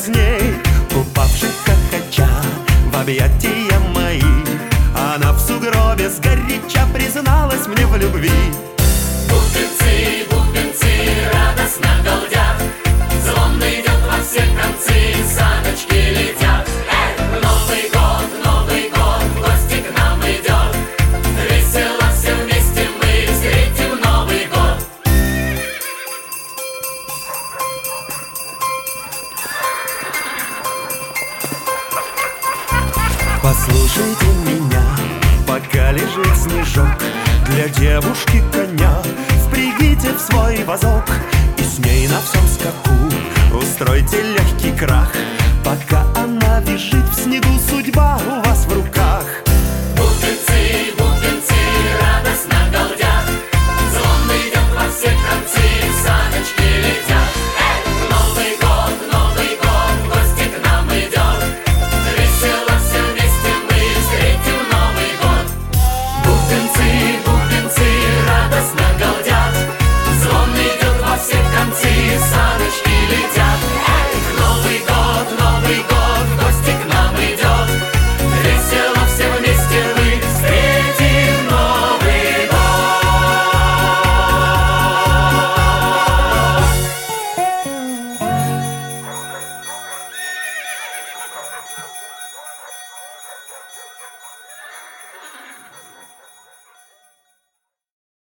с ней, упавших хохоча в объятия мои. Она в сугробе сгоряча призналась мне в любви. Бубенцы, бубенцы радостно галдят, звон идет во все концы, саночки летят. Новый год в гости к нам идет, весело все вместе мы встретим Новый год. Послушайте меня, пока лежит снежок, для девушки коня впрягите в свой вазок, и с ней на всем скаку устройте легкий крах. Пока она вяжет в снегу, судьба у вас в руках.